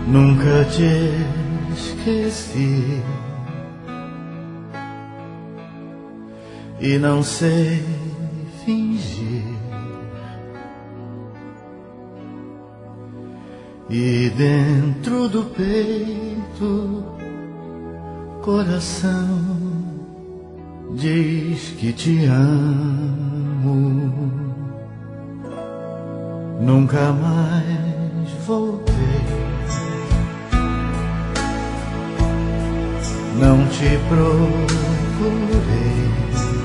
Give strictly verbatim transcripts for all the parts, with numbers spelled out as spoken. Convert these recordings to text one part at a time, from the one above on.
Nunca te esqueci e não sei fingir, e dentro do peito coração diz que te amo. Nunca mais voltei, não te procurei,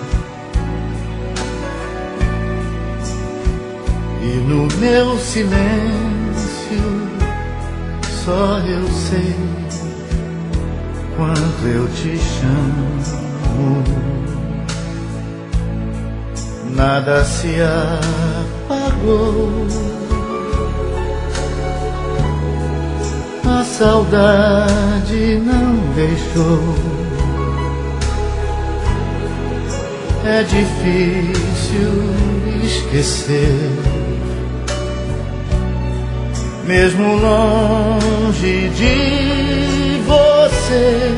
e no meu silêncio só eu sei quanto eu te chamo. Nada se apagou, a saudade não deixou. É difícil esquecer, mesmo longe de você.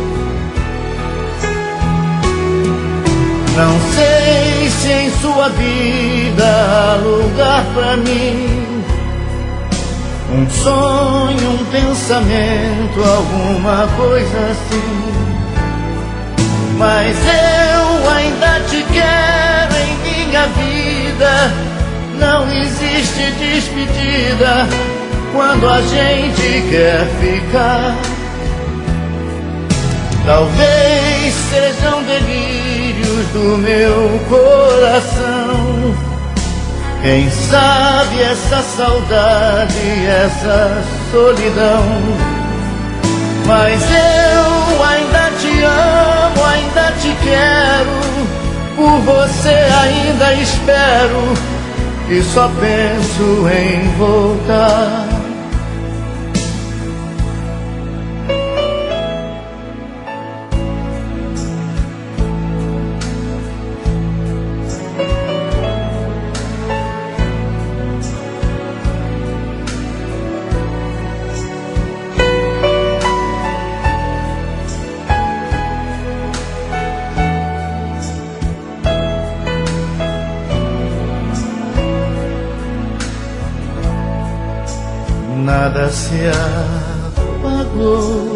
Não sei se em sua vida há lugar pra mim, um sonho, um pensamento, alguma coisa assim. Mas eu ainda te quero em minha vida. Não existe despedida quando a gente quer ficar. Talvez sejam delírios do meu coração, quem sabe essa saudade, essa solidão. Mas eu ainda te amo, ainda te quero, por você ainda espero, e só penso em voltar. Nada se apagou,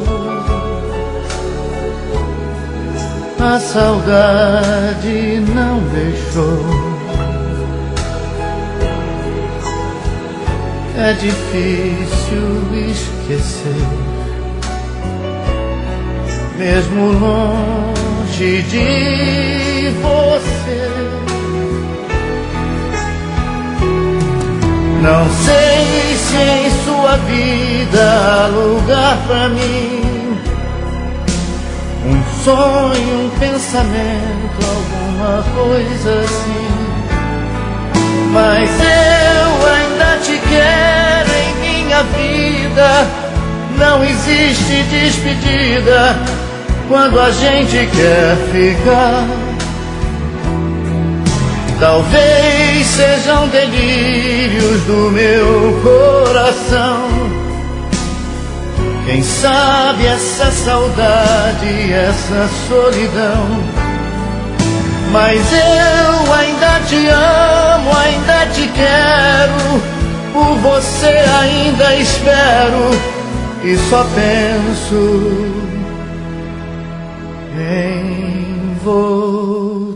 a saudade não deixou. É difícil esquecer, mesmo longe de você. Não sei se em sua vida há lugar pra mim, um sonho, um pensamento, alguma coisa assim. Mas eu ainda te quero em minha vida. Não existe despedida quando a gente quer ficar. Talvez sejam delírios do meu coração, quem sabe essa saudade, essa solidão. Mas eu ainda te amo, ainda te quero, por você ainda espero, e só penso em voltar.